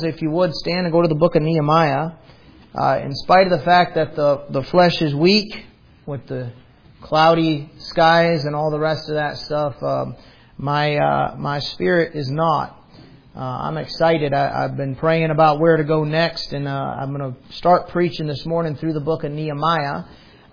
If you would, stand and go to the book of Nehemiah. In spite of the fact that the flesh is weak with the cloudy skies and all the rest of that stuff, my spirit is not. I'm excited. I've been praying about where to go next, and I'm going to start preaching this morning through the book of Nehemiah.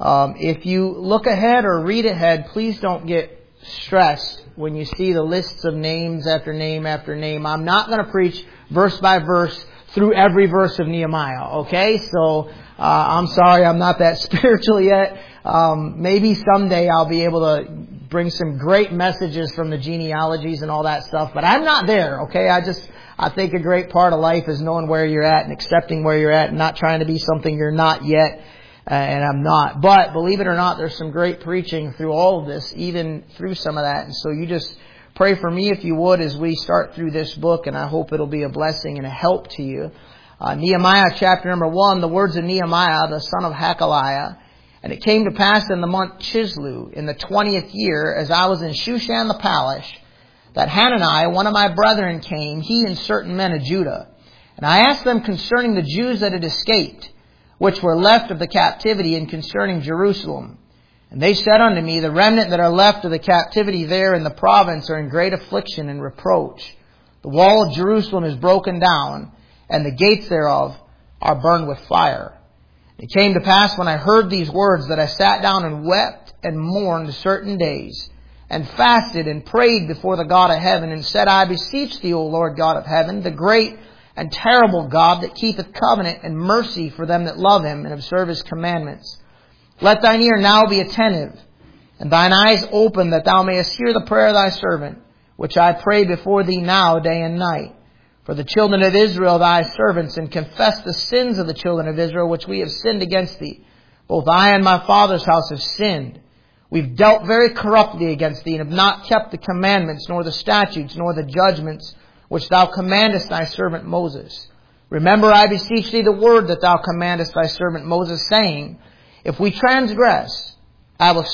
If you look ahead or read ahead, please don't get stressed when you see the lists of names after name after name. I'm not going to preach verse by verse through every verse of Nehemiah, okay? So I'm sorry I'm not that spiritual yet. Maybe someday I'll be able to bring some great messages from the genealogies and all that stuff, but I'm not there, okay? I think a great part of life is knowing where you're at and accepting where you're at and not trying to be something you're not yet. And I'm not. But believe it or not, there's some great preaching through all of this, even through some of that. And so you just pray for me if you would as we start through this book, and I hope it'll be a blessing and a help to you. Nehemiah chapter number 1, the words of Nehemiah, the son of Hakaliah. And it came to pass in the month Chislew, in the 20th year, as I was in Shushan the palace, that Hanani, one of my brethren, came, he and certain men of Judah. And I asked them concerning the Jews that had escaped, which were left of the captivity, and concerning Jerusalem. And they said unto me, the remnant that are left of the captivity there in the province are in great affliction and reproach. The wall of Jerusalem is broken down, and the gates thereof are burned with fire. It came to pass when I heard these words that I sat down and wept and mourned certain days, and fasted and prayed before the God of heaven, and said, I beseech thee, O Lord God of heaven, the great and terrible God that keepeth covenant and mercy for them that love Him and observe His commandments. Let thine ear now be attentive, and thine eyes open, that thou mayest hear the prayer of thy servant, which I pray before thee now day and night. For the children of Israel thy servants, and confess the sins of the children of Israel, which we have sinned against thee. Both I and my father's house have sinned. We've dealt very corruptly against thee, and have not kept the commandments, nor the statutes, nor the judgments, which thou commandest thy servant Moses. Remember, I beseech thee, the word that thou commandest thy servant Moses, saying, If ye transgress, I will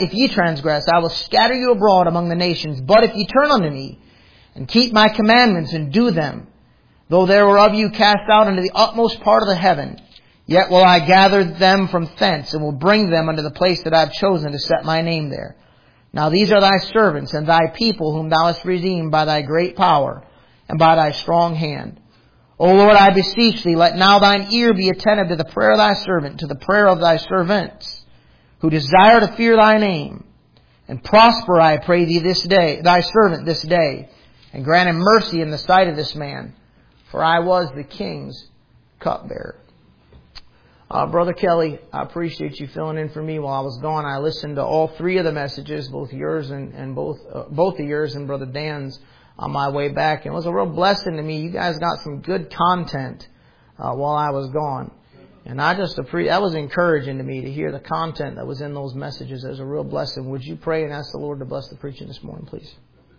scatter you abroad among the nations. But if ye turn unto me, and keep my commandments, and do them, though there were of you cast out into the utmost part of the heaven, yet will I gather them from thence, and will bring them unto the place that I have chosen to set my name there. Now these are thy servants, and thy people, whom thou hast redeemed by thy great power, and by thy strong hand. O Lord, I beseech thee, let now thine ear be attentive to the prayer of thy servant, to the prayer of thy servants, who desire to fear thy name. And prosper, I pray thee, this day, thy servant this day, and grant him mercy in the sight of this man, for I was the king's cupbearer. Brother Kelly, I appreciate you filling in for me while I was gone. I listened to all three of the messages, both yours and both of yours and Brother Dan's, on my way back. And it was a real blessing to me. You guys got some good content while I was gone. And I just that was encouraging to me to hear the content that was in those messages. It was a real blessing. Would you pray and ask the Lord to bless the preaching this morning, please?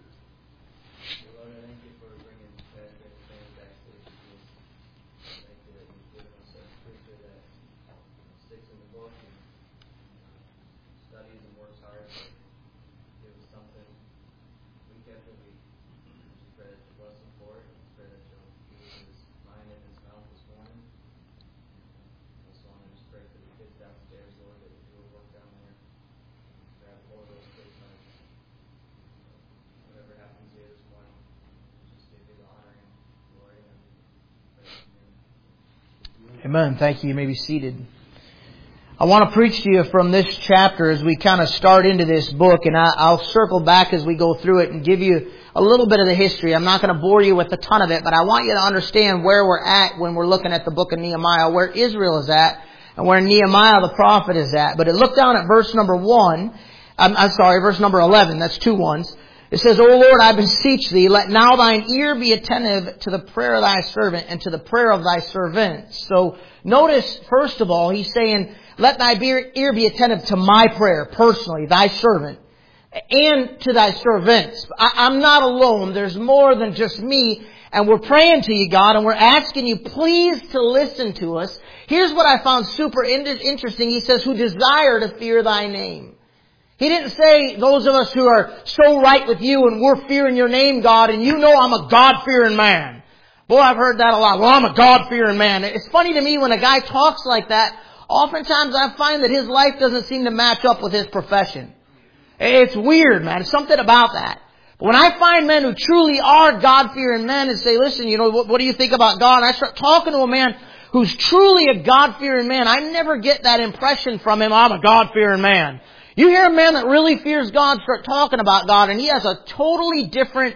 Amen. Thank you. You may be seated. I want to preach to you from this chapter as we kind of start into this book, and I'll circle back as we go through it and give you a little bit of the history. I'm not going to bore you with a ton of it, but I want you to understand where we're at when we're looking at the book of Nehemiah, where Israel is at, and where Nehemiah the prophet is at. But look down at verse number 11. That's two ones. It says, O Lord, I beseech thee, let now thine ear be attentive to the prayer of thy servant and to the prayer of thy servants. So notice, first of all, he's saying, let thy ear be attentive to my prayer, personally, thy servant, and to thy servants. I'm not alone. There's more than just me. And we're praying to you, God, and we're asking you, please, to listen to us. Here's what I found super interesting. He says, who desire to fear thy name. He didn't say those of us who are so right with you and we're fearing your name, God, and you know I'm a God-fearing man. Boy, I've heard that a lot. Well, I'm a God-fearing man. It's funny to me when a guy talks like that, oftentimes I find that his life doesn't seem to match up with his profession. It's weird, man. There's something about that. But when I find men who truly are God-fearing men and say, listen, what do you think about God? And I start talking to a man who's truly a God-fearing man, I never get that impression from him, I'm a God-fearing man. You hear a man that really fears God start talking about God, and he has a totally different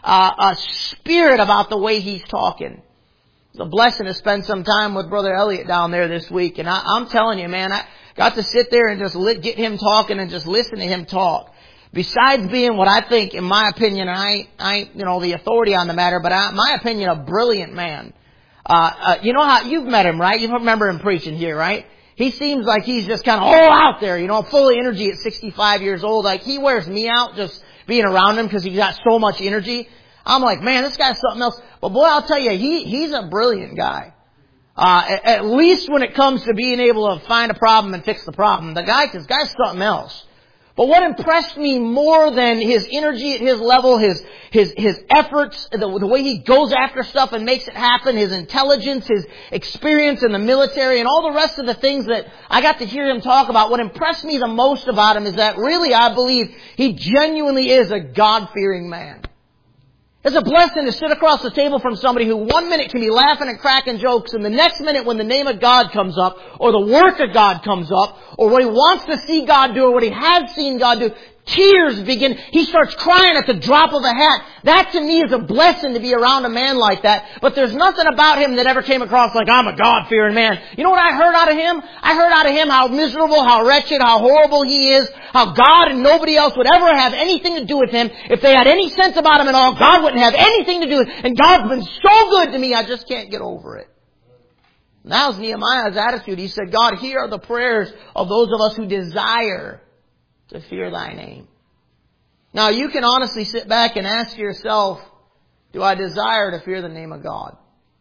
spirit about the way he's talking. It's a blessing to spend some time with Brother Elliot down there this week. And I'm telling you, man, I got to sit there and just get him talking and just listen to him talk. Besides being what I think, in my opinion, I ain't the authority on the matter, but my opinion, a brilliant man. You know how, you've met him, right? You remember him preaching here, right? He seems like he's just kind of all out there, full of energy at 65 years old. Like, he wears me out just being around him because he's got so much energy. I'm like, man, this guy's something else. But boy, I'll tell you, he's a brilliant guy. At least when it comes to being able to find a problem and fix the problem. This guy's something else. But what impressed me more than his energy at his level, his efforts, the way he goes after stuff and makes it happen, his intelligence, his experience in the military, and all the rest of the things that I got to hear him talk about, what impressed me the most about him is that really I believe he genuinely is a God-fearing man. It's a blessing to sit across the table from somebody who 1 minute can be laughing and cracking jokes, and the next minute when the name of God comes up, or the work of God comes up, or what he wants to see God do, or what he has seen God do, tears begin. He starts crying at the drop of a hat. That to me is a blessing to be around a man like that. But there's nothing about him that ever came across like, I'm a God-fearing man. You know what I heard out of him? I heard out of him how miserable, how wretched, how horrible he is, how God and nobody else would ever have anything to do with him. If they had any sense about him at all, God wouldn't have anything to do with it. And God's been so good to me, I just can't get over it. And that was Nehemiah's attitude. He said, God, here are the prayers of those of us who desire to fear thy name. Now you can honestly sit back and ask yourself, do I desire to fear the name of God?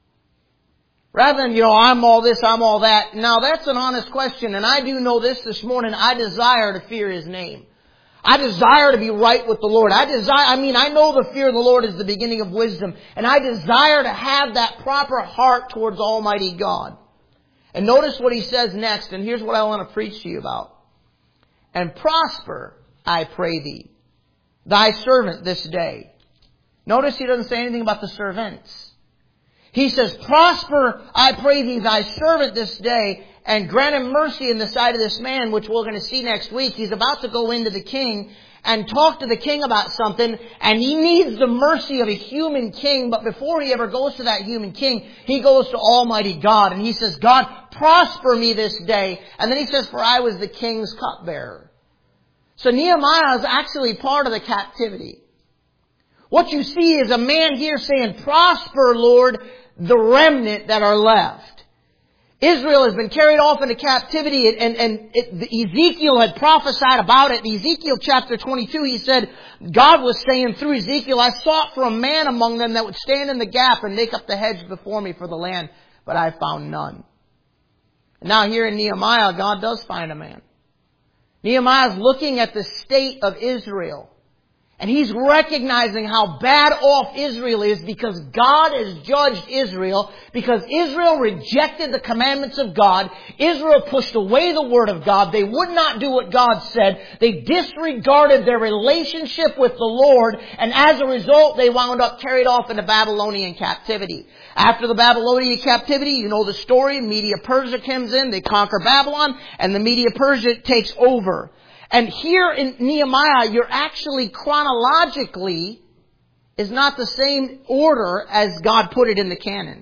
Rather than, I'm all this, I'm all that. Now that's an honest question, and I do know this morning, I desire to fear His name. I desire to be right with the Lord. I know the fear of the Lord is the beginning of wisdom, and I desire to have that proper heart towards Almighty God. And notice what he says next, and here's what I want to preach to you about. And prosper, I pray thee, thy servant this day. Notice he doesn't say anything about the servants. He says, prosper, I pray thee, thy servant this day, and grant him mercy in the sight of this man, which we're going to see next week. He's about to go into the king and talk to the king about something, and he needs the mercy of a human king. But before he ever goes to that human king, he goes to Almighty God, and he says, God, prosper me this day. And then he says, for I was the king's cupbearer. So Nehemiah is actually part of the captivity. What you see is a man here saying, prosper, Lord, the remnant that are left. Israel has been carried off into captivity, and Ezekiel had prophesied about it. In Ezekiel chapter 22, he said, God was saying through Ezekiel, I sought for a man among them that would stand in the gap and make up the hedge before me for the land, but I found none. And now here in Nehemiah, God does find a man. Nehemiah is looking at the state of Israel. And he's recognizing how bad off Israel is because God has judged Israel, because Israel rejected the commandments of God. Israel pushed away the Word of God. They would not do what God said. They disregarded their relationship with the Lord, and as a result, they wound up carried off into Babylonian captivity. After the Babylonian captivity, you know the story, Media-Persia comes in, they conquer Babylon, and the Media-Persia takes over. And here in Nehemiah, you're actually chronologically is not the same order as God put it in the canon.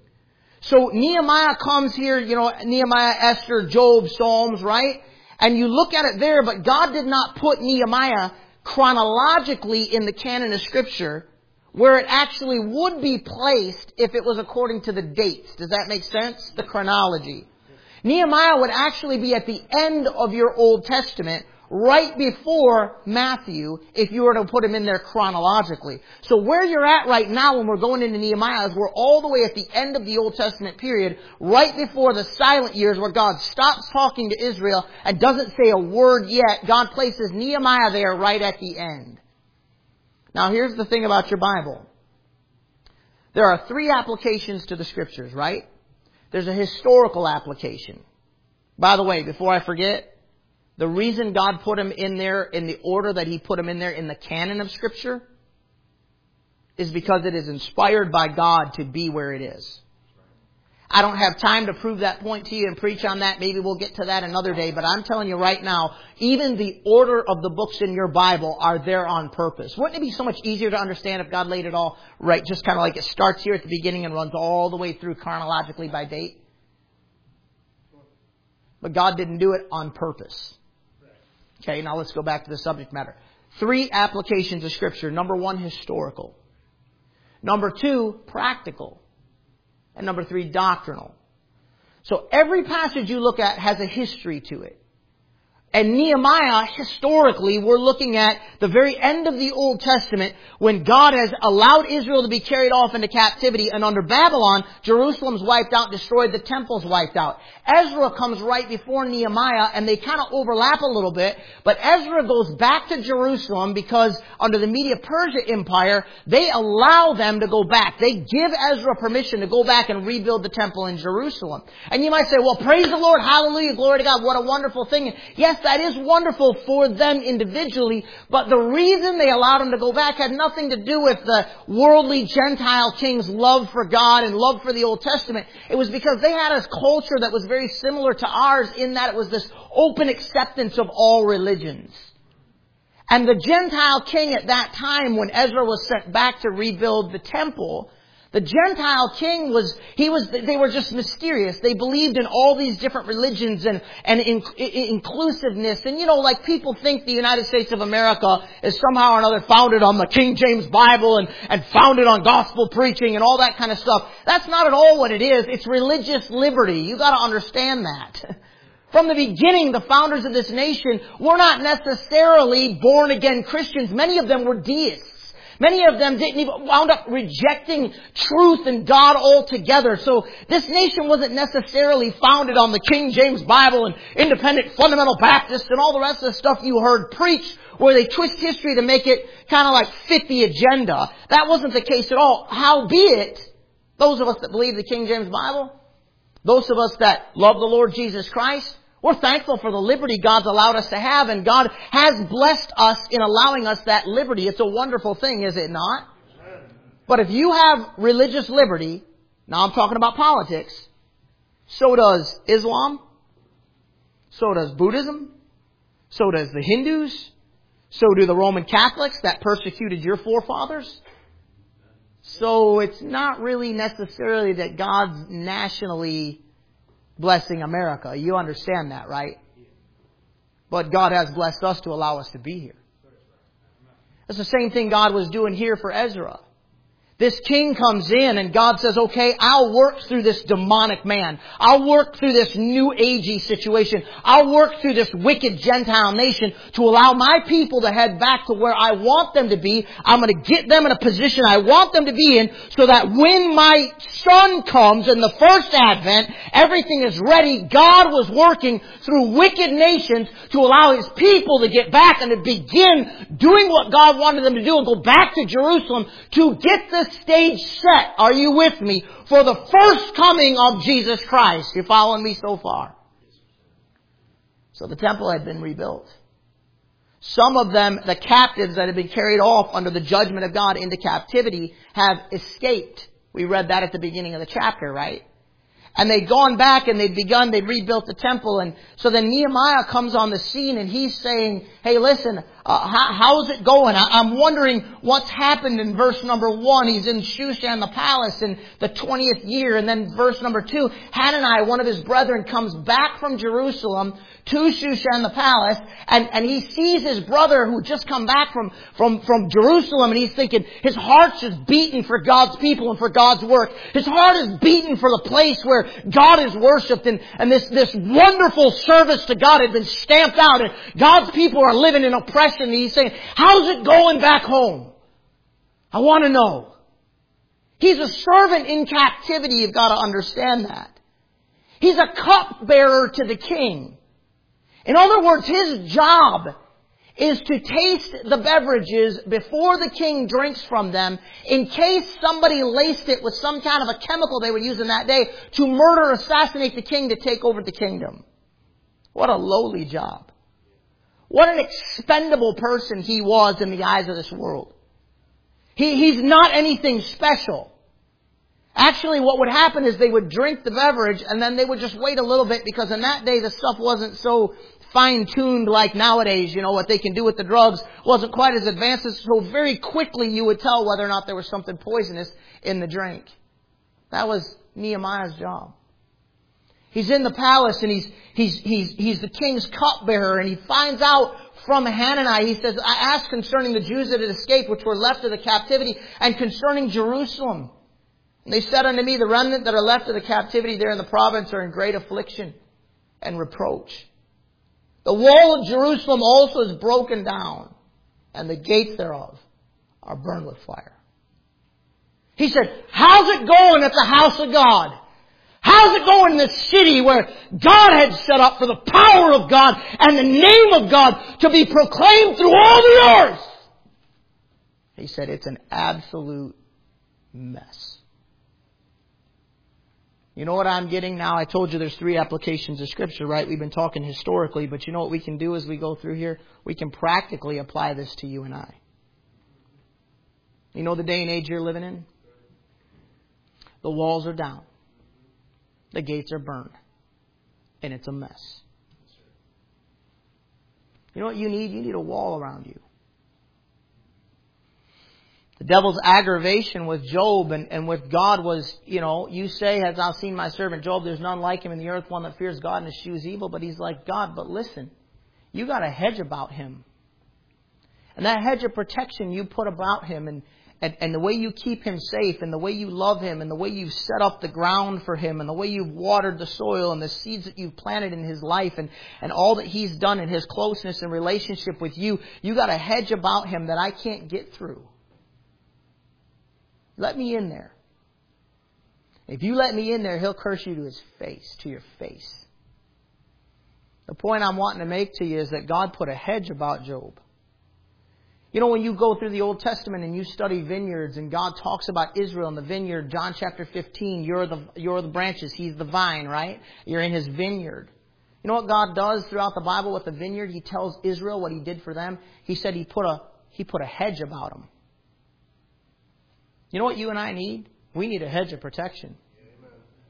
So Nehemiah comes here, Nehemiah, Esther, Job, Psalms, right? And you look at it there, but God did not put Nehemiah chronologically in the canon of Scripture where it actually would be placed if it was according to the dates. Does that make sense? The chronology. Nehemiah would actually be at the end of your Old Testament, right before Matthew, if you were to put him in there chronologically. So where you're at right now when we're going into Nehemiah is we're all the way at the end of the Old Testament period, right before the silent years where God stops talking to Israel and doesn't say a word yet. God places Nehemiah there right at the end. Now here's the thing about your Bible. There are three applications to the Scriptures, right? There's a historical application. By the way, before I forget, the reason God put them in there in the order that He put them in there in the canon of Scripture is because it is inspired by God to be where it is. I don't have time to prove that point to you and preach on that. Maybe we'll get to that another day. But I'm telling you right now, even the order of the books in your Bible are there on purpose. Wouldn't it be so much easier to understand if God laid it all right? Just kind of like it starts here at the beginning and runs all the way through chronologically by date. But God didn't do it on purpose. Okay, now let's go back to the subject matter. Three applications of Scripture. Number one, historical. Number two, practical. And number three, doctrinal. So every passage you look at has a history to it. And Nehemiah, historically, we're looking at the very end of the Old Testament when God has allowed Israel to be carried off into captivity. And under Babylon, Jerusalem's wiped out, destroyed, the temple's wiped out. Ezra comes right before Nehemiah and they kind of overlap a little bit. But Ezra goes back to Jerusalem because under the Media-Persia Empire, they allow them to go back. They give Ezra permission to go back and rebuild the temple in Jerusalem. And you might say, well, praise the Lord, hallelujah, glory to God, what a wonderful thing. Yes, that is wonderful for them individually, but the reason they allowed them to go back had nothing to do with the worldly Gentile king's love for God and love for the Old Testament. It was because they had a culture that was very similar to ours in that it was this open acceptance of all religions. And the Gentile king at that time, when Ezra was sent back to rebuild the temple, the Gentile king they were just mysterious. They believed in all these different religions and inclusiveness. And like people think the United States of America is somehow or another founded on the King James Bible and founded on gospel preaching and all that kind of stuff. That's not at all what it is. It's religious liberty. You got to understand that. From the beginning, the founders of this nation were not necessarily born again Christians. Many of them were deists. Many of them wound up rejecting truth and God altogether. So this nation wasn't necessarily founded on the King James Bible and independent fundamental Baptists and all the rest of the stuff you heard preached where they twist history to make it kind of like fit the agenda. That wasn't the case at all. Howbeit, those of us that believe the King James Bible, those of us that love the Lord Jesus Christ, we're thankful for the liberty God's allowed us to have, and God has blessed us in allowing us that liberty. It's a wonderful thing, is it not? But if you have religious liberty, now I'm talking about politics, so does Islam, so does Buddhism, so does the Hindus, so do the Roman Catholics that persecuted your forefathers. So it's not really necessarily that God's nationally blessing America. You understand that, right? But God has blessed us to allow us to be here. It's the same thing God was doing here for Ezra. This king comes in and God says, okay, I'll work through this demonic man. I'll work through this new agey situation. I'll work through this wicked Gentile nation to allow my people to head back to where I want them to be. I'm going to get them in a position I want them to be in so that when my son comes in the first advent, everything is ready. God was working through wicked nations to allow His people to get back and to begin doing what God wanted them to do and go back to Jerusalem to get the stage set, are you with me, for the first coming of Jesus Christ. You're following me so far? So the temple had been rebuilt. Some of them, the captives that had been carried off under the judgment of God into captivity, have escaped. We read that at the beginning of the chapter, right? And they'd gone back and they'd rebuilt the temple. And so then Nehemiah comes on the scene and he's saying, hey, listen, how's it going? I'm wondering what's happened in verse number 1. He's in Shushan the palace in the 20th year. And then verse number 2, Hanani, one of his brethren, comes back from Jerusalem to Shushan the palace. And he sees his brother who just come back from Jerusalem. And he's thinking his heart's just beating for God's people and for God's work. His heart is beating for the place where God is worshipped. And this wonderful service to God had been stamped out. And God's people are living in oppression. And he's saying, how's it going back home? I want to know. He's a servant in captivity. You've got to understand that. He's a cupbearer to the king. In other words, his job is to taste the beverages before the king drinks from them in case somebody laced it with some kind of a chemical they would use in that day to murder or assassinate the king to take over the kingdom. What a lowly job. What an expendable person he was in the eyes of this world. He's not anything special. Actually, what would happen is they would drink the beverage and then they would just wait a little bit, because in that day the stuff wasn't so fine-tuned like nowadays. You know, what they can do with the drugs wasn't quite as advanced. So very quickly you would tell whether or not there was something poisonous in the drink. That was Nehemiah's job. He's in the palace and he's the king's cupbearer, and he finds out from Hanani. He says, I asked concerning the Jews that had escaped, which were left of the captivity, and concerning Jerusalem. And they said unto me, the remnant that are left of the captivity there in the province are in great affliction and reproach. The wall of Jerusalem also is broken down, and the gates thereof are burned with fire. He said, how's it going at the house of God? How's it going in the city where God had set up for the power of God and the name of God to be proclaimed through all the earth? He said, it's an absolute mess. You know what I'm getting now? I told you there's 3 applications of Scripture, right? We've been talking historically, but you know what we can do as we go through here? We can practically apply this to you and I. You know the day and age you're living in? The walls are down. The gates are burned. And it's a mess. You know what you need? You need a wall around you. The devil's aggravation with Job and with God was, you say, has thou seen my servant Job? There's none like him in the earth, one that fears God and eschews evil. But he's like, God, but listen, you got a hedge about him. And that hedge of protection you put about him, and the way you keep him safe, and the way you love him, and the way you've set up the ground for him, and the way you've watered the soil, and the seeds that you've planted in his life, and all that he's done in his closeness and relationship with you, you got a hedge about him that I can't get through. Let me in there. If you let me in there, he'll curse you to your face. The point I'm wanting to make to you is that God put a hedge about Job. You know, when you go through the Old Testament and you study vineyards, and God talks about Israel and the vineyard, John chapter 15, you're the branches, he's the vine, right? You're in his vineyard. You know what God does throughout the Bible with the vineyard? He tells Israel what he did for them. He said he put a hedge about them. You know what you and I need? We need a hedge of protection. Amen.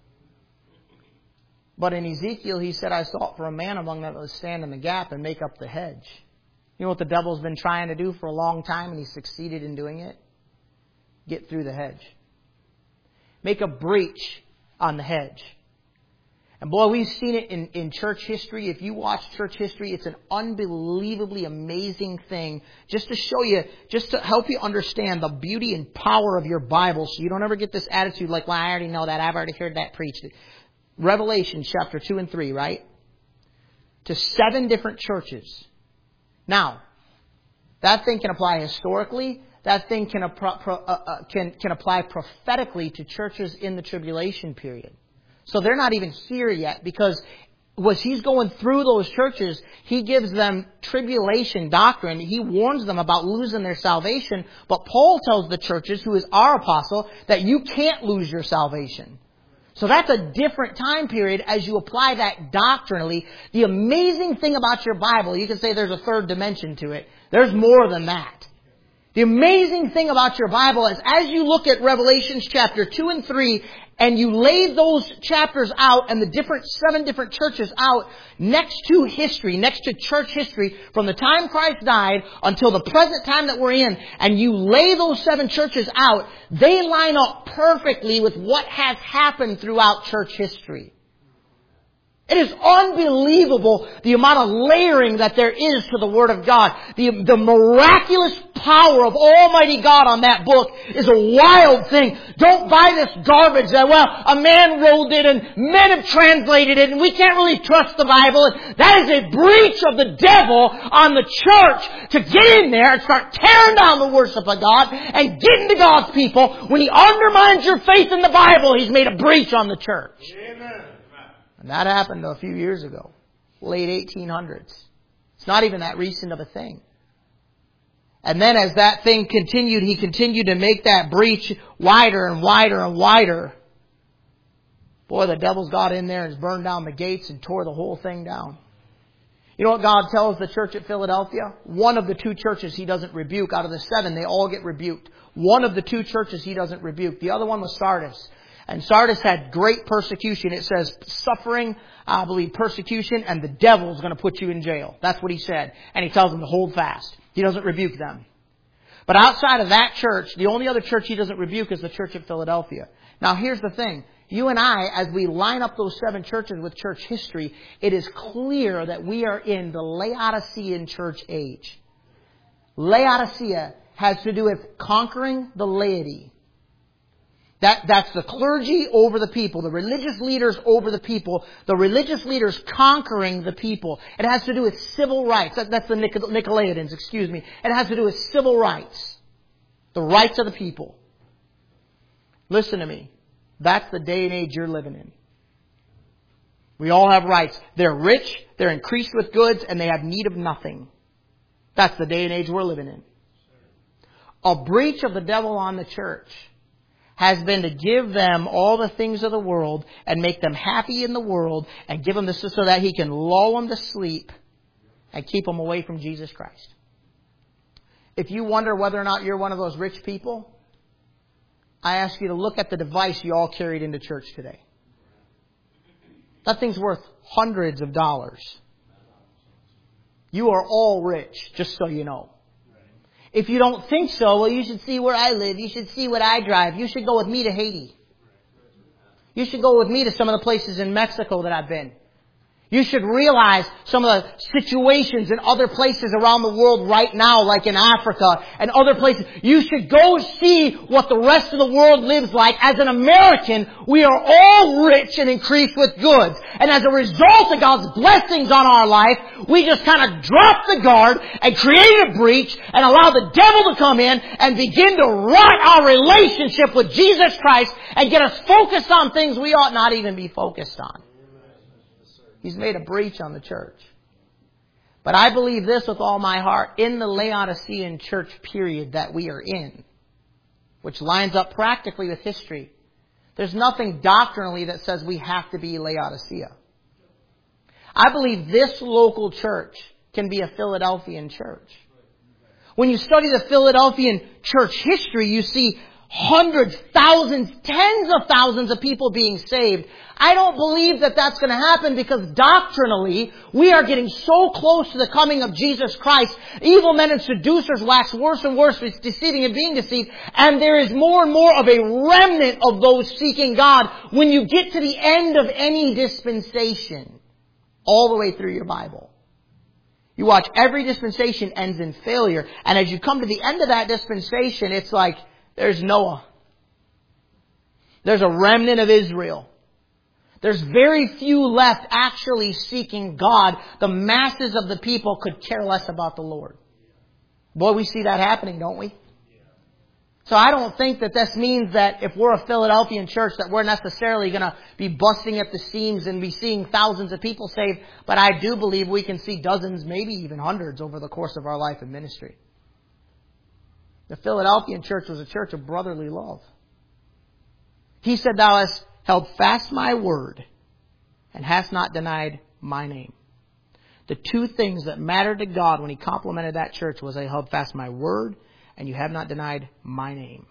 But in Ezekiel, he said, I sought for a man among them that would stand in the gap and make up the hedge. You know what the devil's been trying to do for a long time, and he succeeded in doing it? Get through the hedge. Make a breach on the hedge. And boy, we've seen it in church history. If you watch church history, it's an unbelievably amazing thing. Just to show you, just to help you understand the beauty and power of your Bible, so you don't ever get this attitude like, well, I already know that. I've already heard that preached. Revelation chapter 2 and 3, right? To 7 different churches. Now, that thing can apply historically. That thing can apply prophetically to churches in the tribulation period. So they're not even here yet, because as he's going through those churches, he gives them tribulation doctrine. He warns them about losing their salvation. But Paul tells the churches, who is our apostle, that you can't lose your salvation. So that's a different time period as you apply that doctrinally. The amazing thing about your Bible, you can say there's a third dimension to it. There's more than that. The amazing thing about your Bible is as you look at Revelations chapter 2 and 3, and you lay those chapters out and the 7 different churches out next to history, next to church history, from the time Christ died until the present time that we're in, and you lay those 7 churches out, they line up perfectly with what has happened throughout church history. It is unbelievable the amount of layering that there is to the Word of God. The miraculous power of Almighty God on that book is a wild thing. Don't buy this garbage that, well, a man wrote it and men have translated it and we can't really trust the Bible. That is a breach of the devil on the church to get in there and start tearing down the worship of God and get into God's people. When he undermines your faith in the Bible, he's made a breach on the church. Amen. And that happened a few years ago, late 1800s. It's not even that recent of a thing. And then as that thing continued, he continued to make that breach wider and wider and wider. Boy, the devil's got in there and has burned down the gates and tore the whole thing down. You know what God tells the church at Philadelphia? One of the 2 churches He doesn't rebuke. Out of the 7, they all get rebuked. One of the 2 churches He doesn't rebuke. The other one was Sardis. And Sardis had great persecution. It says suffering, I believe persecution, and the devil's going to put you in jail. That's what He said. And He tells them to hold fast. He doesn't rebuke them. But outside of that church, the only other church He doesn't rebuke is the church at Philadelphia. Now here's the thing. You and I, as we line up those 7 churches with church history, it is clear that we are in the Laodicean church age. Laodicea has to do with conquering the laity. That's the clergy over the people, the religious leaders over the people, the religious leaders conquering the people. It has to do with civil rights. That's the Nicolaitans, excuse me. It has to do with civil rights. The rights of the people. Listen to me. That's the day and age you're living in. We all have rights. They're rich, they're increased with goods, and they have need of nothing. That's the day and age we're living in. A breach of the devil on the church has been to give them all the things of the world and make them happy in the world and give them this so that he can lull them to sleep and keep them away from Jesus Christ. If you wonder whether or not you're one of those rich people, I ask you to look at the device you all carried into church today. That thing's worth hundreds of dollars. You are all rich, just so you know. If you don't think so, well, you should see where I live. You should see what I drive. You should go with me to Haiti. You should go with me to some of the places in Mexico that I've been. You should realize some of the situations in other places around the world right now, like in Africa and other places. You should go see what the rest of the world lives like. As an American, we are all rich and increased with goods. And as a result of God's blessings on our life, we just kind of drop the guard and create a breach and allow the devil to come in and begin to rot our relationship with Jesus Christ and get us focused on things we ought not even be focused on. He's made a breach on the church. But I believe this with all my heart. In the Laodicean church period that we are in, which lines up practically with history, there's nothing doctrinally that says we have to be Laodicea. I believe this local church can be a Philadelphian church. When you study the Philadelphian church history, you see hundreds, thousands, tens of thousands of people being saved. I don't believe that that's going to happen because doctrinally we are getting so close to the coming of Jesus Christ. Evil men and seducers wax worse and worse, deceiving and being deceived. And there is more and more of a remnant of those seeking God when you get to the end of any dispensation, all the way through your Bible. You watch, every dispensation ends in failure. And as you come to the end of that dispensation, it's like, there's Noah. There's a remnant of Israel. There's very few left actually seeking God. The masses of the people could care less about the Lord. Boy, we see that happening, don't we? So I don't think that this means that if we're a Philadelphian church that we're necessarily going to be busting at the seams and be seeing thousands of people saved. But I do believe we can see dozens, maybe even hundreds over the course of our life in ministry. The Philadelphian church was a church of brotherly love. He said, "Thou hast held fast my word and hast not denied my name." The two things that mattered to God when He complimented that church was, "I held fast my word and you have not denied my name."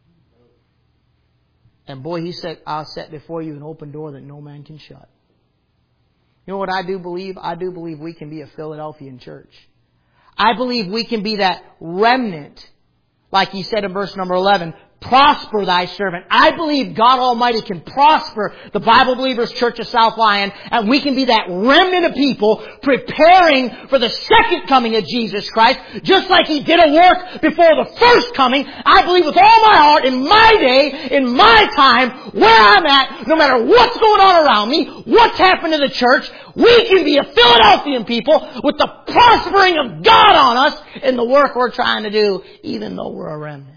And boy, He said, "I'll set before you an open door that no man can shut." You know what I do believe? I do believe we can be a Philadelphian church. I believe we can be that remnant. Like He said in verse number 11, "Prosper thy servant." I believe God Almighty can prosper the Bible Believers Church of South Lyon, and we can be that remnant of people preparing for the second coming of Jesus Christ, just like He did a work before the first coming. I believe with all my heart, in my day, in my time, where I'm at, no matter what's going on around me, what's happened to the church, we can be a Philadelphian people with the prospering of God on us in the work we're trying to do, even though we're a remnant.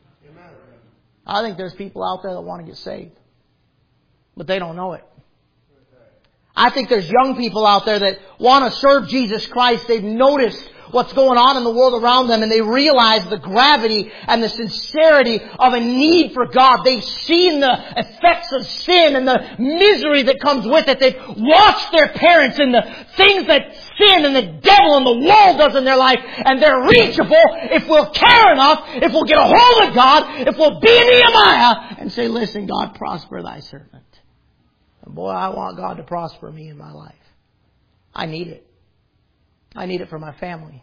I think there's people out there that want to get saved, but they don't know it. I think there's young people out there that want to serve Jesus Christ. They've noticed what's going on in the world around them, and they realize the gravity and the sincerity of a need for God. They've seen the effects of sin and the misery that comes with it. They've watched their parents and the things that sin and the devil and the world does in their life, and they're reachable if we'll care enough, if we'll get a hold of God, if we'll be Nehemiah and say, listen, God, prosper thy servant. And boy, I want God to prosper me in my life. I need it. I need it for my family.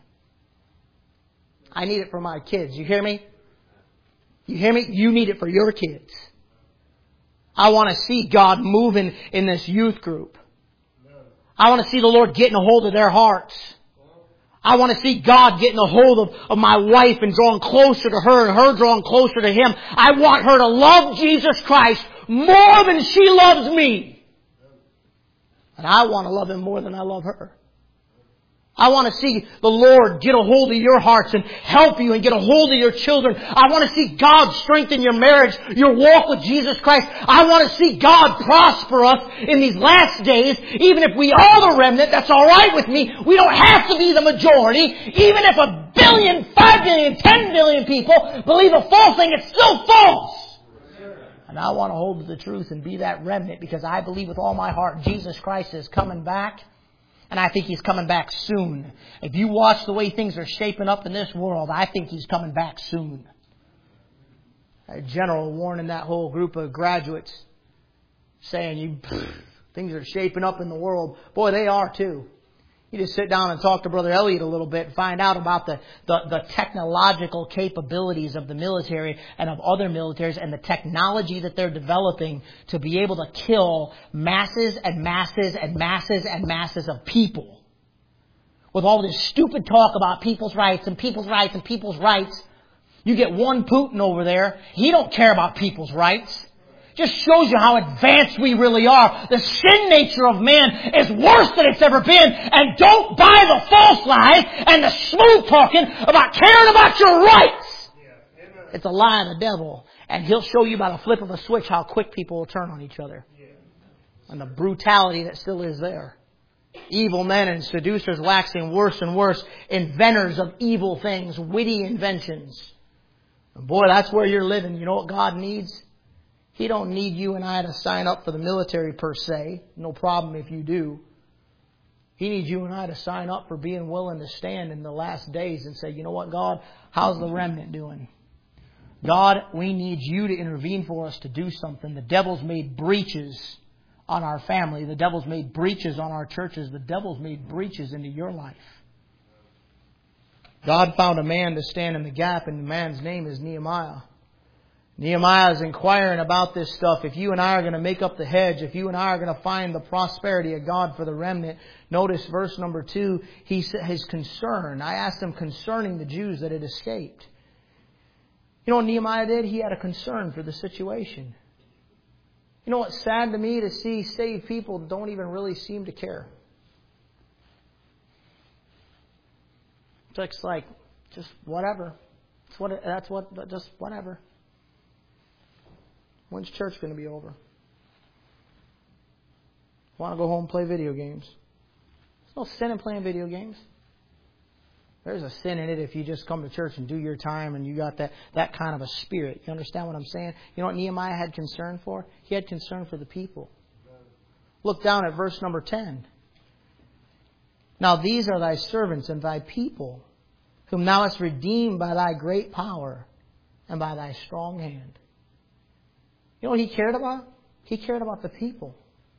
I need it for my kids. You hear me? You hear me? You need it for your kids. I want to see God moving in this youth group. I want to see the Lord getting a hold of their hearts. I want to see God getting a hold of my wife and drawing closer to her and her drawing closer to Him. I want her to love Jesus Christ more than she loves me. And I want to love Him more than I love her. I want to see the Lord get a hold of your hearts and help you and get a hold of your children. I want to see God strengthen your marriage, your walk with Jesus Christ. I want to see God prosper us in these last days. Even if we are the remnant, that's all right with me. We don't have to be the majority. Even if 1 billion, 5 billion, 10 billion people believe a false thing, it's still false. And I want to hold to the truth and be that remnant because I believe with all my heart Jesus Christ is coming back. And I think He's coming back soon. If you watch the way things are shaping up in this world, I think He's coming back soon. A general warning that whole group of graduates saying, things are shaping up in the world. Boy, they are too. You just sit down and talk to Brother Elliot a little bit and find out about the technological capabilities of the military and of other militaries and the technology that they're developing to be able to kill masses and masses and masses and masses of people. With all this stupid talk about people's rights and people's rights and people's rights, you get one Putin over there. He don't care about people's rights. Just shows you how advanced we really are. The sin nature of man is worse than it's ever been. And don't buy the false lies and the smooth talking about caring about your rights. It's a lie of the devil. And he'll show you by the flip of a switch how quick people will turn on each other. And the brutality that still is there. Evil men and seducers waxing worse and worse. Inventors of evil things. Witty inventions. And boy, that's where you're living. You know what God needs? He don't need you and I to sign up for the military per se. No problem if you do. He needs you and I to sign up for being willing to stand in the last days and say, you know what, God, how's the remnant doing? God, we need you to intervene for us to do something. The devil's made breaches on our family. The devil's made breaches on our churches. The devil's made breaches into your life. God found a man to stand in the gap, and the man's name is Nehemiah. Nehemiah is inquiring about this stuff. If you and I are going to make up the hedge, if you and I are going to find the prosperity of God for the remnant, notice verse number 2, his concern. I asked him concerning the Jews that had escaped. You know what Nehemiah did? He had a concern for the situation. You know what's sad to me? To see saved people don't even really seem to care. It's like, just whatever. Just whatever. When's church going to be over? Want to go home and play video games? There's no sin in playing video games. There's a sin in it if you just come to church and do your time and you got that kind of a spirit. You understand what I'm saying? You know what Nehemiah had concern for? He had concern for the people. Look down at verse number 10. Now these are thy servants and thy people, whom thou hast redeemed by thy great power and by thy strong hand. You know what he cared about? He cared about the people.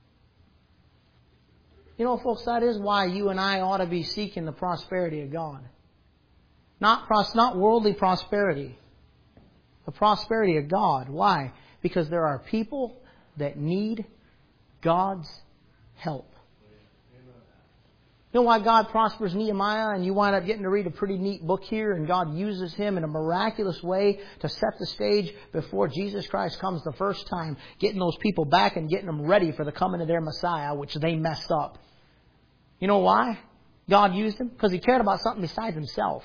You know, folks, that is why you and I ought to be seeking the prosperity of God. Not worldly prosperity. The prosperity of God. Why? Because there are people that need God's help. You know why God prospers Nehemiah and you wind up getting to read a pretty neat book here and God uses him in a miraculous way to set the stage before Jesus Christ comes the first time, getting those people back and getting them ready for the coming of their Messiah, which they messed up. You know why God used him? Because he cared about something besides himself.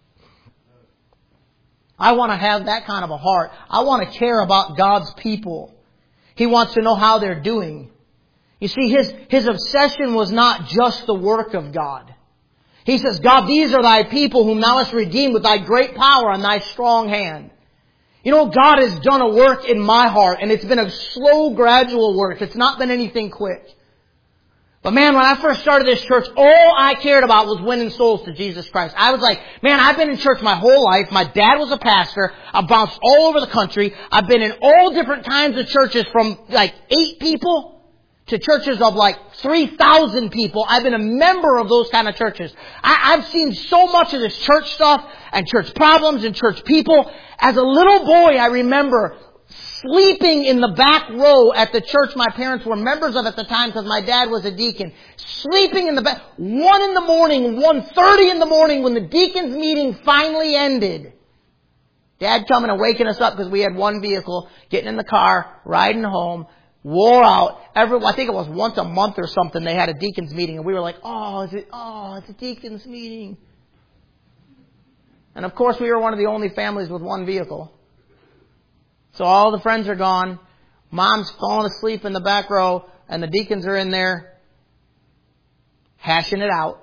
I want to have that kind of a heart. I want to care about God's people. He wants to know how they're doing. You see, his obsession was not just the work of God. He says, God, these are thy people whom thou hast redeemed with thy great power and thy strong hand. You know, God has done a work in my heart, and it's been a slow, gradual work. It's not been anything quick. But man, when I first started this church, all I cared about was winning souls to Jesus Christ. I was like, man, I've been in church my whole life. My dad was a pastor. I bounced all over the country. I've been in all different kinds of churches from like 8 people to churches of like 3,000 people. I've been a member of those kind of churches. I've seen so much of this church stuff and church problems and church people. As a little boy, I remember sleeping in the back row at the church my parents were members of at the time because my dad was a deacon. Sleeping in the back, 1 in the morning, 1:30 in the morning when the deacons meeting finally ended. Dad coming and waking us up because we had one vehicle, getting in the car, riding home, wore out. I think it was once a month or something they had a deacons meeting and we were like, it's a deacons meeting. And of course we were one of the only families with one vehicle. So all the friends are gone. Mom's falling asleep in the back row. And the deacons are in there hashing it out.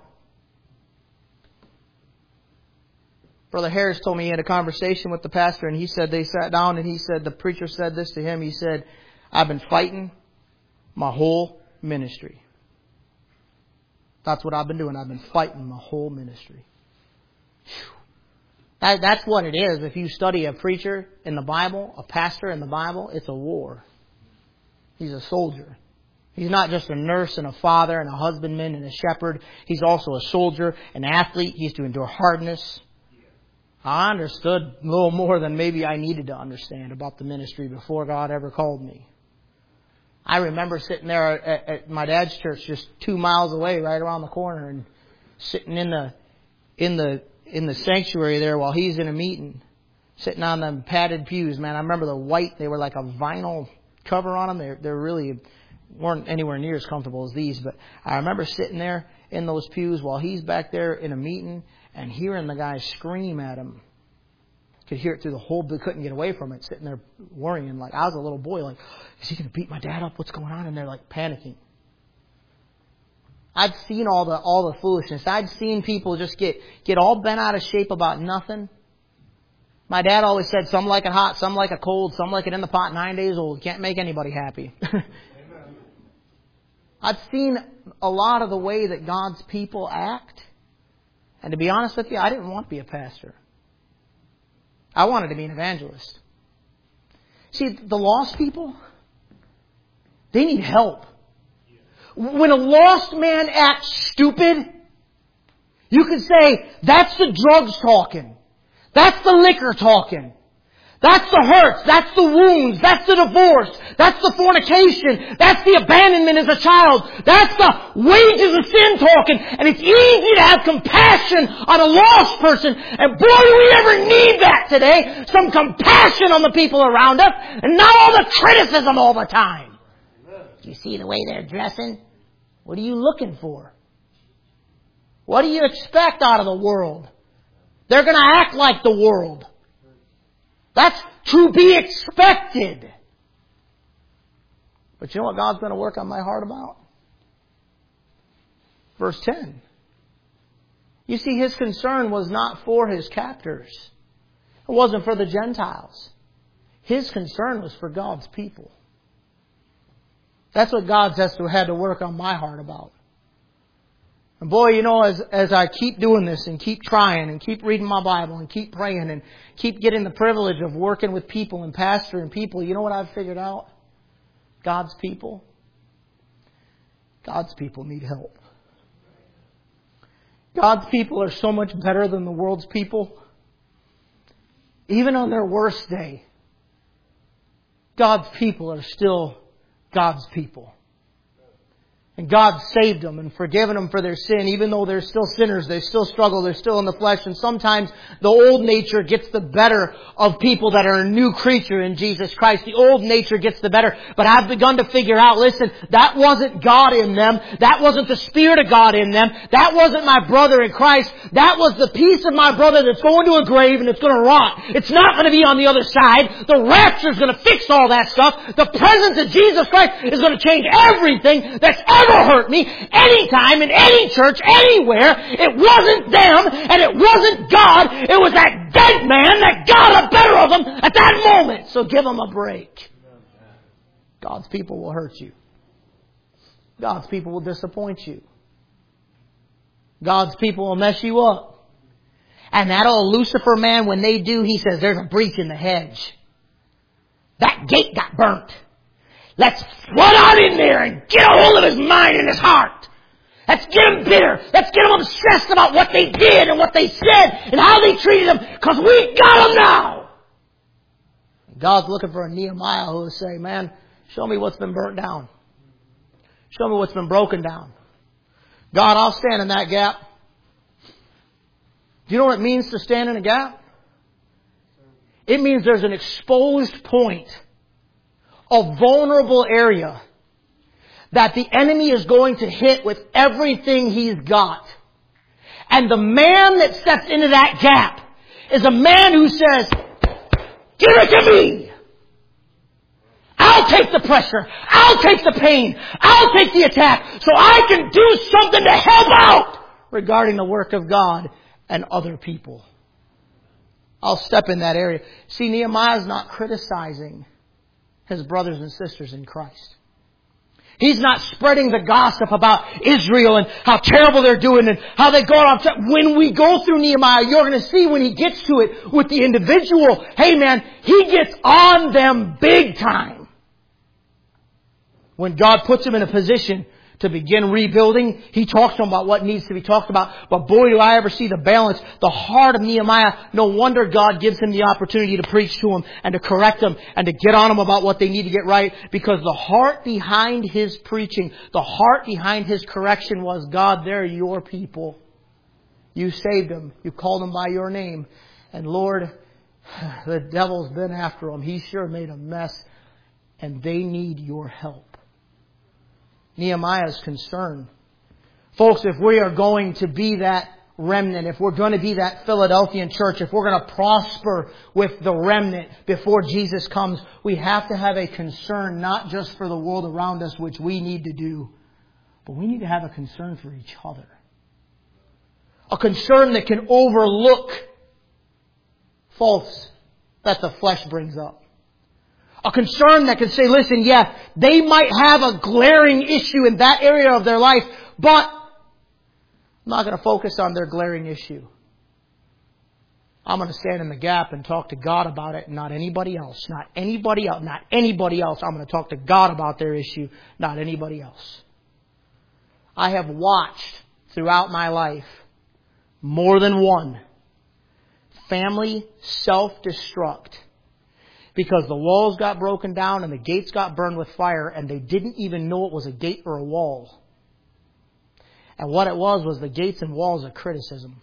Brother Harris told me he had a conversation with the pastor. And he said they sat down and he said the preacher said this to him. He said, I've been fighting my whole ministry. That's what I've been doing. I've been fighting my whole ministry. Whew. That's what it is. If you study a preacher in the Bible, a pastor in the Bible, it's a war. He's a soldier. He's not just a nurse and a father and a husbandman and a shepherd. He's also a soldier, an athlete. He's to endure hardness. I understood a little more than maybe I needed to understand about the ministry before God ever called me. I remember sitting there at my dad's church just 2 miles away, right around the corner, and sitting in the sanctuary there while he's in a meeting, sitting on them padded pews. Man, I remember the white, they were like a vinyl cover on them. They really weren't anywhere near as comfortable as these, but I remember sitting there in those pews while he's back there in a meeting and hearing the guy scream at him. Could hear it through the whole, but couldn't get away from it, sitting there worrying. Like, I was a little boy, like, is he going to beat my dad up? What's going on? And they're like panicking. I've seen all the foolishness. I've seen people just get all bent out of shape about nothing. My dad always said, some like it hot, some like it cold, some like it in the pot 9 days old. Can't make anybody happy. I've seen a lot of the way that God's people act. And to be honest with you, I didn't want to be a pastor. I wanted to be an evangelist. See, the lost people, they need help. When a lost man acts stupid, you can say, that's the drugs talking. That's the liquor talking. That's the hurts. That's the wounds. That's the divorce. That's the fornication. That's the abandonment as a child. That's the wages of sin talking. And it's easy to have compassion on a lost person. And boy, do we ever need that today. Some compassion on the people around us. And not all the criticism all the time. Do you see the way they're dressing? What are you looking for? What do you expect out of the world? They're going to act like the world. That's to be expected. But you know what God's going to work on my heart about? Verse 10. You see, His concern was not for His captors. It wasn't for the Gentiles. His concern was for God's people. That's what God had to work on my heart about. And boy, you know, as I keep doing this and keep trying and keep reading my Bible and keep praying and keep getting the privilege of working with people and pastoring people, you know what I've figured out? God's people need help. God's people are so much better than the world's people. Even on their worst day, God's people are still God's people. And God saved them and forgiven them for their sin. Even though they're still sinners, they still struggle, they're still in the flesh. And sometimes the old nature gets the better of people that are a new creature in Jesus Christ. The old nature gets the better. But I've begun to figure out, listen, that wasn't God in them. That wasn't the Spirit of God in them. That wasn't my brother in Christ. That was the piece of my brother that's going to a grave and it's going to rot. It's not going to be on the other side. The rapture is going to fix all that stuff. The presence of Jesus Christ is going to change everything that's ever hurt me, anytime, in any church, anywhere. It wasn't them, and it wasn't God. It was that dead man that got the better of them at that moment. So give them a break. God's people will hurt you. God's people will disappoint you. God's people will mess you up. And that old Lucifer man, when they do, he says, there's a breach in the hedge. That gate got burnt. Let's flood out in there and get a hold of his mind and his heart. Let's get him bitter. Let's get him obsessed about what they did and what they said and how they treated him, because we got him now. God's looking for a Nehemiah who will say, man, show me what's been burnt down. Show me what's been broken down. God, I'll stand in that gap. Do you know what it means to stand in a gap? It means there's an exposed point, a vulnerable area that the enemy is going to hit with everything he's got. And the man that steps into that gap is a man who says, give it to me. I'll take the pressure. I'll take the pain. I'll take the attack so I can do something to help out regarding the work of God and other people. I'll step in that area. See, Nehemiah's not criticizing his brothers and sisters in Christ. He's not spreading the gossip about Israel and how terrible they're doing and how they go on. When we go through Nehemiah, you're going to see when he gets to it with the individual, hey man, he gets on them big time. When God puts him in a position to begin rebuilding, he talks to him about what needs to be talked about. But boy, do I ever see the balance. The heart of Nehemiah, no wonder God gives him the opportunity to preach to him and to correct them and to get on them about what they need to get right. Because the heart behind his preaching, the heart behind his correction was, God, they're your people. You saved them. You called them by your name. And Lord, the devil's been after them. He sure made a mess. And they need your help. Nehemiah's concern. Folks, if we are going to be that remnant, if we're going to be that Philadelphian church, if we're going to prosper with the remnant before Jesus comes, we have to have a concern not just for the world around us, which we need to do, but we need to have a concern for each other. A concern that can overlook faults that the flesh brings up. A concern that can say, listen, yeah, they might have a glaring issue in that area of their life, but I'm not going to focus on their glaring issue. I'm going to stand in the gap and talk to God about it, not anybody else. Not anybody else. Not anybody else. I'm going to talk to God about their issue, not anybody else. I have watched throughout my life more than one family self-destruct because the walls got broken down and the gates got burned with fire and they didn't even know it was a gate or a wall. And what it was the gates and walls of criticism.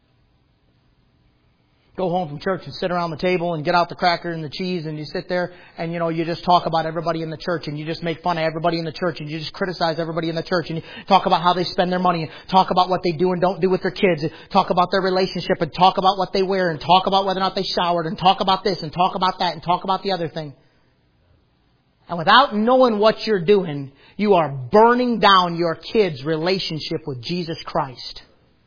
Go home from church and sit around the table and get out the cracker and the cheese and you sit there and you just talk about everybody in the church and you just make fun of everybody in the church and you just criticize everybody in the church and you talk about how they spend their money and talk about what they do and don't do with their kids and talk about their relationship and talk about what they wear and talk about whether or not they showered and talk about this and talk about that and talk about the other thing. And without knowing what you're doing, you are burning down your kids' relationship with Jesus Christ.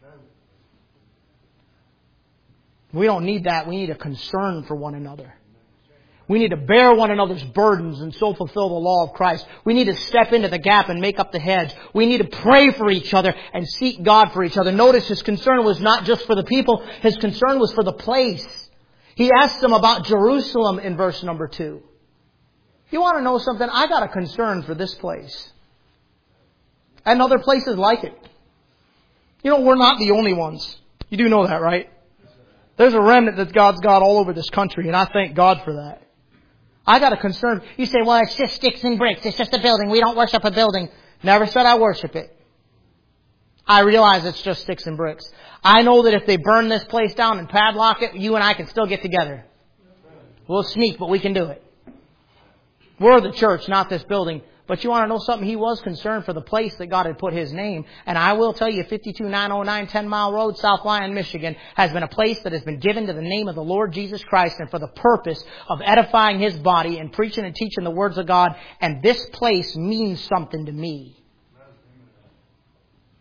We don't need that. We need a concern for one another. We need to bear one another's burdens and so fulfill the law of Christ. We need to step into the gap and make up the hedge. We need to pray for each other and seek God for each other. Notice his concern was not just for the people. His concern was for the place. He asked them about Jerusalem in verse number 2. You want to know something? I got a concern for this place. And other places like it. We're not the only ones. You do know that, right? There's a remnant that God's got all over this country, and I thank God for that. I got a concern. You say, well, it's just sticks and bricks. It's just a building. We don't worship a building. Never said I worship it. I realize it's just sticks and bricks. I know that if they burn this place down and padlock it, you and I can still get together. We'll sneak, but we can do it. We're the church, not this building. But you want to know something? He was concerned for the place that God had put His name. And I will tell you, 52909 10 Mile Road, South Lyon, Michigan, has been a place that has been given to the name of the Lord Jesus Christ and for the purpose of edifying His body and preaching and teaching the words of God. And this place means something to me.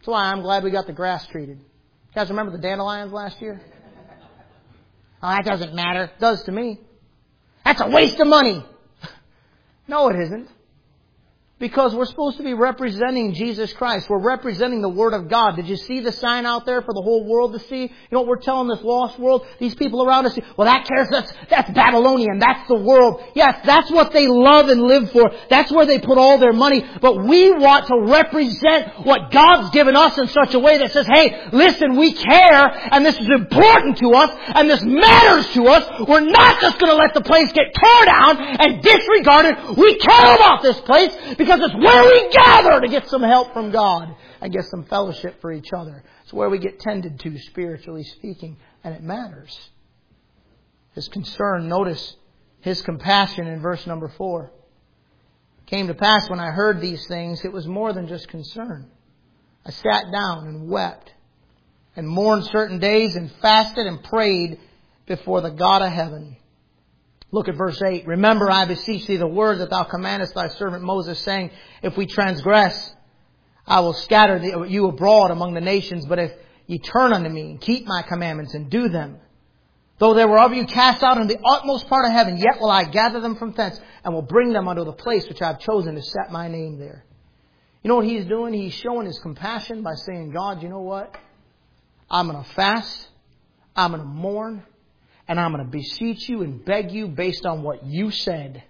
why I'm glad we got the grass treated. You guys remember the dandelions last year? Oh, that doesn't matter. It does to me. That's a waste of money. No, it isn't. Because we're supposed to be representing Jesus Christ. We're representing the Word of God. Did you see the sign out there for the whole world to see? You know what we're telling this lost world? These people around us, well, that's Babylonian. That's the world. Yes, that's what they love and live for. That's where they put all their money. But we want to represent what God's given us in such a way that says, hey, listen, we care, and this is important to us, and this matters to us. We're not just going to let the place get torn down and disregarded. We care about this place because it's where we gather to get some help from God and get some fellowship for each other. It's where we get tended to, spiritually speaking, and it matters. His concern, notice His compassion in verse number 4. Came to pass when I heard these things, it was more than just concern. I sat down and wept and mourned certain days and fasted and prayed before the God of heaven. Look at verse 8. Remember, I beseech thee, the word that thou commandest thy servant Moses, saying, if we transgress, I will scatter you abroad among the nations. But if ye turn unto me and keep my commandments and do them, though there were of you cast out in the utmost part of heaven, yet will I gather them from thence and will bring them unto the place which I have chosen to set my name there. You know what He's doing? He's showing His compassion by saying, God, you know what? I'm going to fast. I'm going to mourn. And I'm going to beseech you and beg you, based on what you said,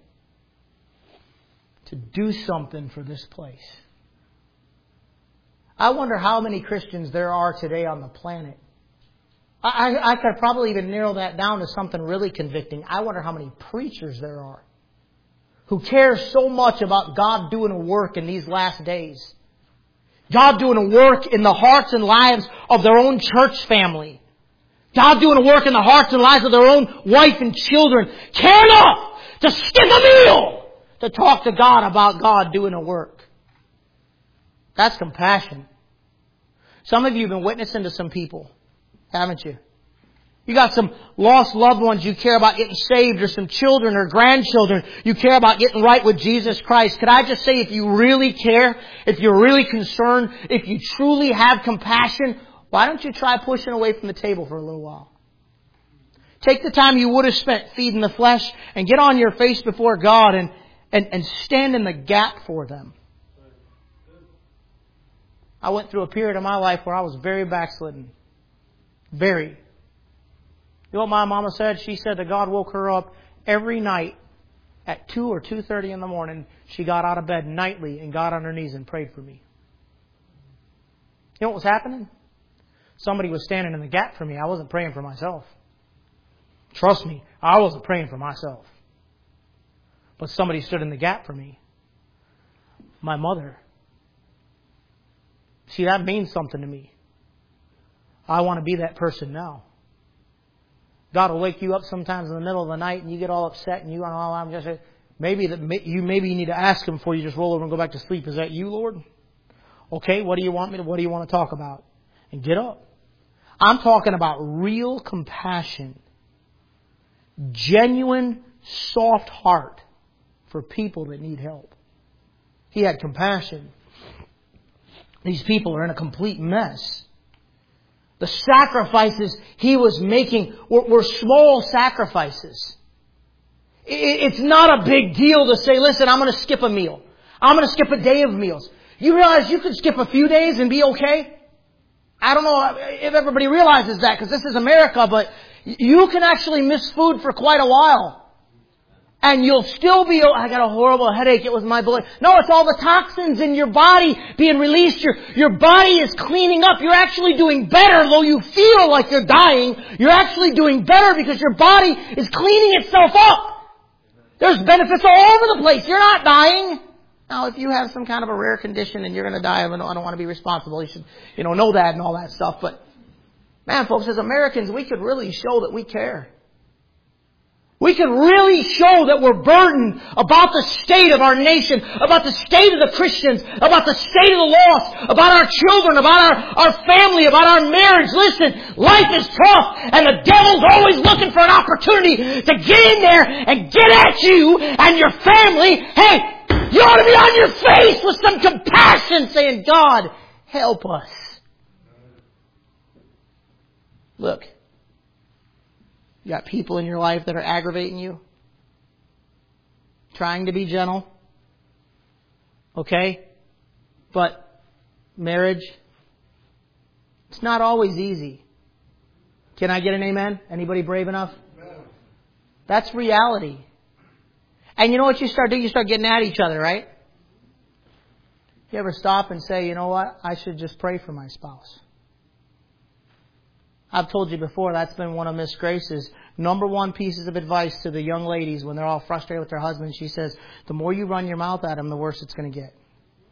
to do something for this place. I wonder how many Christians there are today on the planet. I could probably even narrow that down to something really convicting. I wonder how many preachers there are who care so much about God doing a work in these last days. God doing a work in the hearts and lives of their own church family. God doing a work in the hearts and lives of their own wife and children. Care enough to skip a meal to talk to God about God doing a work. That's compassion. Some of you have been witnessing to some people, haven't you? You got some lost loved ones you care about getting saved, or some children or grandchildren you care about getting right with Jesus Christ. Could I just say, if you really care, if you're really concerned, if you truly have compassion, why don't you try pushing away from the table for a little while? Take the time you would have spent feeding the flesh and get on your face before God and stand in the gap for them. I went through a period of my life where I was very backslidden. Very. You know what my mama said? She said that God woke her up every night at 2 or 2:30 in the morning. She got out of bed nightly and got on her knees and prayed for me. You know what was happening? Somebody was standing in the gap for me. I wasn't praying for myself. Trust me, I wasn't praying for myself. But somebody stood in the gap for me. My mother. See, that means something to me. I want to be that person now. God will wake you up sometimes in the middle of the night and you get all upset and you go, oh, I'm just... Maybe you need to ask Him before you just roll over and go back to sleep. Is that you, Lord? Okay, what do you want to talk about? And get up. I'm talking about real compassion. Genuine, soft heart for people that need help. He had compassion. These people are in a complete mess. The sacrifices He was making were small sacrifices. It's not a big deal to say, listen, I'm going to skip a meal. I'm going to skip a day of meals. You realize you could skip a few days and be okay? I don't know if everybody realizes that, because this is America, but you can actually miss food for quite a while. And you'll still be, I got a horrible headache, it was my blood. No, it's all the toxins in your body being released. Your body is cleaning up. You're actually doing better, though you feel like you're dying. You're actually doing better because your body is cleaning itself up. There's benefits all over the place. You're not dying. Now, if you have some kind of a rare condition and you're going to die, I don't want to be responsible. You should, know that and all that stuff. But, man, folks, as Americans, we could really show that we care. We can really show that we're burdened about the state of our nation, about the state of the Christians, about the state of the lost, about our children, about our family, about our marriage. Listen, life is tough, and the devil's always looking for an opportunity to get in there and get at you and your family. Hey, you ought to be on your face with some compassion saying, God, help us. Look, you got people in your life that are aggravating you, trying to be gentle. Okay? But marriage, it's not always easy. Can I get an amen? Anybody brave enough? That's reality. And you know what you start doing? You start getting at each other, right? You ever stop and say, you know what? I should just pray for my spouse. I've told you before, that's been one of Miss Grace's number one pieces of advice to the young ladies when they're all frustrated with their husbands. She says, the more you run your mouth at them, the worse it's going to get.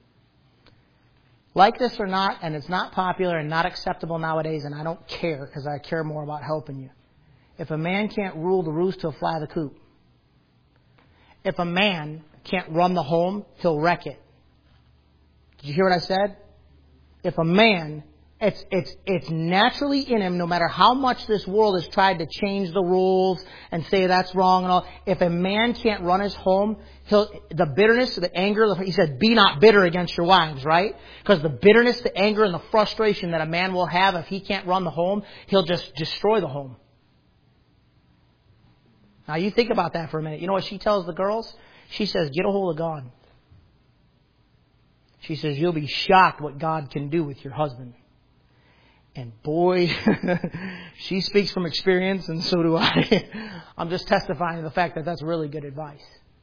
Like this or not, and it's not popular and not acceptable nowadays, and I don't care because I care more about helping you. If a man can't rule the roost, he'll fly the coop. If a man can't run the home, he'll wreck it. Did you hear what I said? If a man, it's naturally in him, no matter how much this world has tried to change the rules and say that's wrong and all. If a man can't run his home, the bitterness, the anger, he said, be not bitter against your wives, right? Because the bitterness, the anger, and the frustration that a man will have if he can't run the home, he'll just destroy the home. Now you think about that for a minute. You know what she tells the girls? She says, get a hold of God. She says, you'll be shocked what God can do with your husband. And boy, she speaks from experience, and so do I. I'm just testifying to the fact that that's really good advice.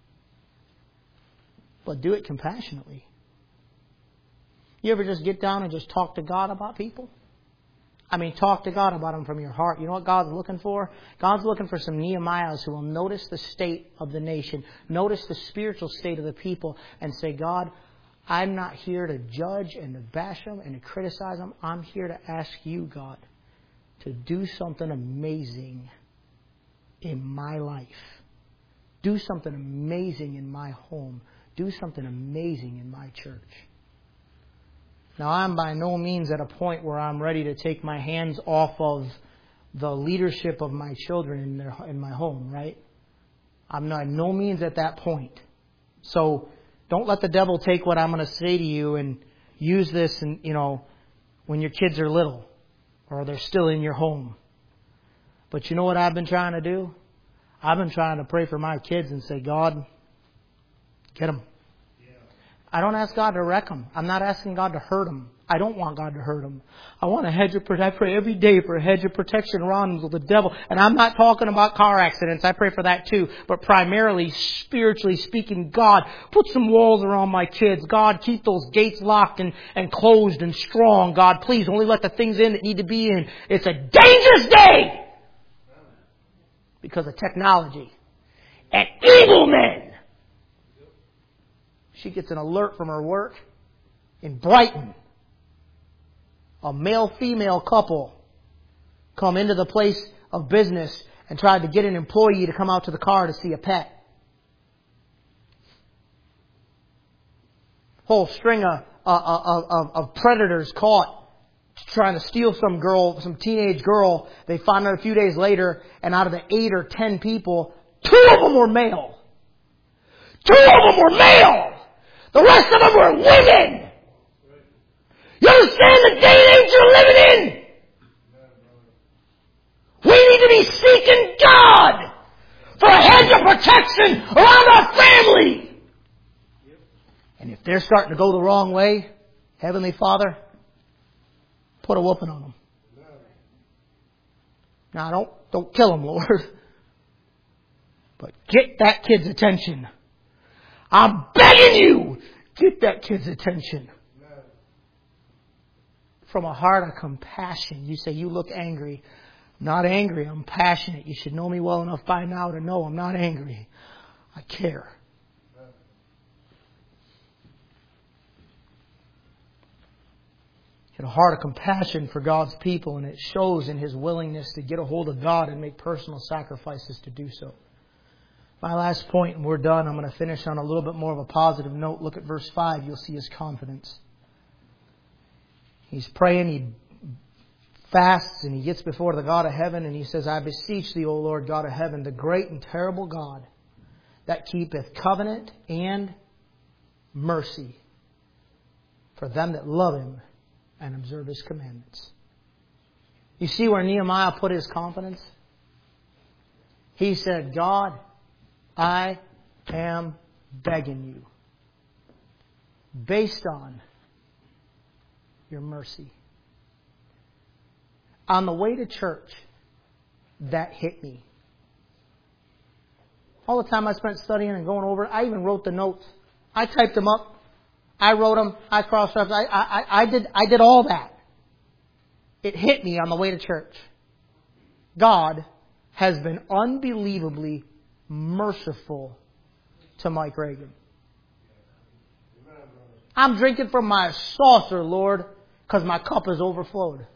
But do it compassionately. You ever just get down and just talk to God about people? I mean, talk to God about them from your heart. You know what God's looking for? God's looking for some Nehemiahs who will notice the state of the nation, notice the spiritual state of the people, and say, God, I'm not here to judge and to bash them and to criticize them. I'm here to ask you, God, to do something amazing in my life. Do something amazing in my home. Do something amazing in my church. Now, I'm by no means at a point where I'm ready to take my hands off of the leadership of my children in my home, right? I'm not no means at that point. So don't let the devil take what I'm going to say to you and use this, and when your kids are little or they're still in your home. But you know what I've been trying to do? I've been trying to pray for my kids and say, God, get them. I don't ask God to wreck them. I'm not asking God to hurt them. I don't want God to hurt them. I want a hedge of protection. I pray every day for a hedge of protection around the devil. And I'm not talking about car accidents. I pray for that too. But primarily, spiritually speaking, God, put some walls around my kids. God, keep those gates locked and closed and strong. God, please only let the things in that need to be in. It's a dangerous day because of technology and evil men. She gets an alert from her work in Brighton. A male-female couple come into the place of business and tried to get an employee to come out to the car to see a pet. Whole string of predators caught trying to steal some teenage girl. They found her a few days later, and out of the 8 or 10 people, 2 of them were male. 2 of them were male! The rest of them were women. You understand the day and age you're living in? We need to be seeking God for a hedge of protection around our family. And if they're starting to go the wrong way, Heavenly Father, put a whooping on them. Now, don't kill them, Lord. But get that kid's attention. I'm begging you, get that kid's attention. From a heart of compassion. You say, you look angry. I'm not angry, I'm passionate. You should know me well enough by now to know I'm not angry. I care. He had a heart of compassion for God's people, and it shows in his willingness to get a hold of God and make personal sacrifices to do so. My last point, and we're done. I'm going to finish on a little bit more of a positive note. Look at verse 5. You'll see his confidence. He's praying, he fasts, and he gets before the God of heaven, and he says, I beseech thee, O Lord God of heaven, the great and terrible God, that keepeth covenant and mercy for them that love him and observe his commandments. You see where Nehemiah put his confidence? He said, God, I am begging you, based on your mercy. On the way to church, that hit me. All the time I spent studying and going over, I even wrote the notes. I typed them up. I wrote them. I cross-referenced. I did all that. It hit me on the way to church. God has been unbelievably merciful to Mike Reagan. I'm drinking from my saucer, Lord, because my cup is overflowed.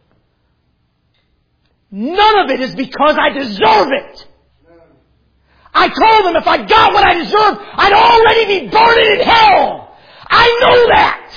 None of it is because I deserve it. I told him if I got what I deserved, I'd already be burning in hell. I know that.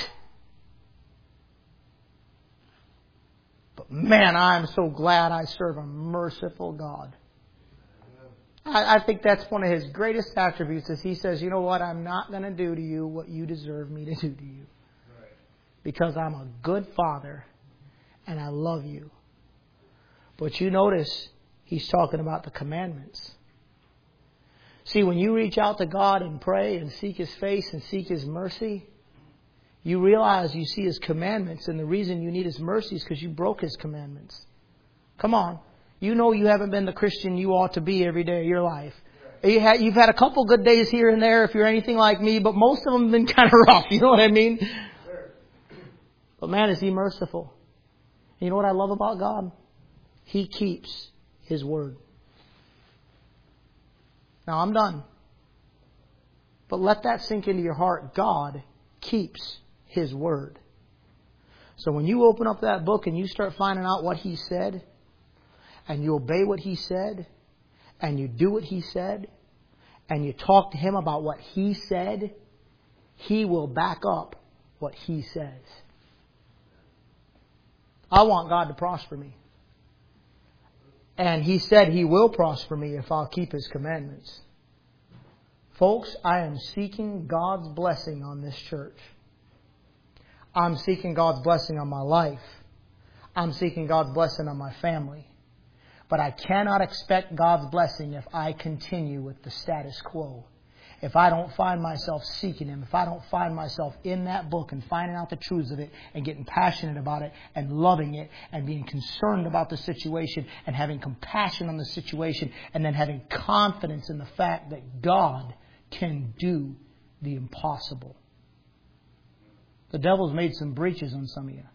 But man, I'm so glad I serve a merciful God. I think that's one of His greatest attributes is He says, you know what, I'm not going to do to you what you deserve me to do to you. Because I'm a good Father and I love you. But you notice He's talking about the commandments. See, when you reach out to God and pray and seek His face and seek His mercy, you realize you see His commandments, and the reason you need His mercy is because you broke His commandments. Come on. You know you haven't been the Christian you ought to be every day of your life. You've had a couple good days here and there if you're anything like me, but most of them have been kind of rough. You know what I mean? But man, is He merciful. And you know what I love about God? He keeps His word. Now I'm done. But let that sink into your heart. God keeps His word. So when you open up that book and you start finding out what He said, and you obey what He said, and you do what He said, and you talk to Him about what He said, He will back up what He says. I want God to prosper me. And He said He will prosper me if I'll keep His commandments. Folks, I am seeking God's blessing on this church. I'm seeking God's blessing on my life. I'm seeking God's blessing on my family. But I cannot expect God's blessing if I continue with the status quo. If I don't find myself seeking Him, if I don't find myself in that book and finding out the truths of it and getting passionate about it and loving it and being concerned about the situation and having compassion on the situation and then having confidence in the fact that God can do the impossible. The devil's made some breaches on some of you.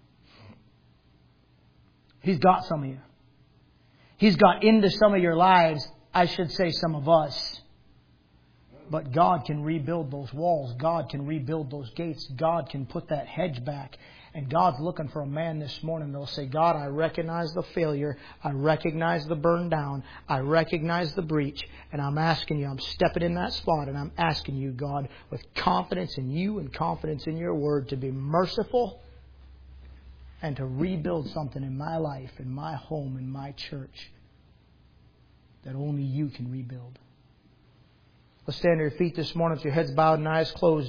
He's got some of you. He's got into some of your lives, I should say some of us. But God can rebuild those walls. God can rebuild those gates. God can put that hedge back. And God's looking for a man this morning that'll say, God, I recognize the failure. I recognize the burn down. I recognize the breach. And I'm asking you, I'm stepping in that spot and I'm asking you, God, with confidence in you and confidence in your word, to be merciful and to rebuild something in my life, in my home, in my church that only you can rebuild. Let's stand to your feet this morning with your heads bowed and eyes closed.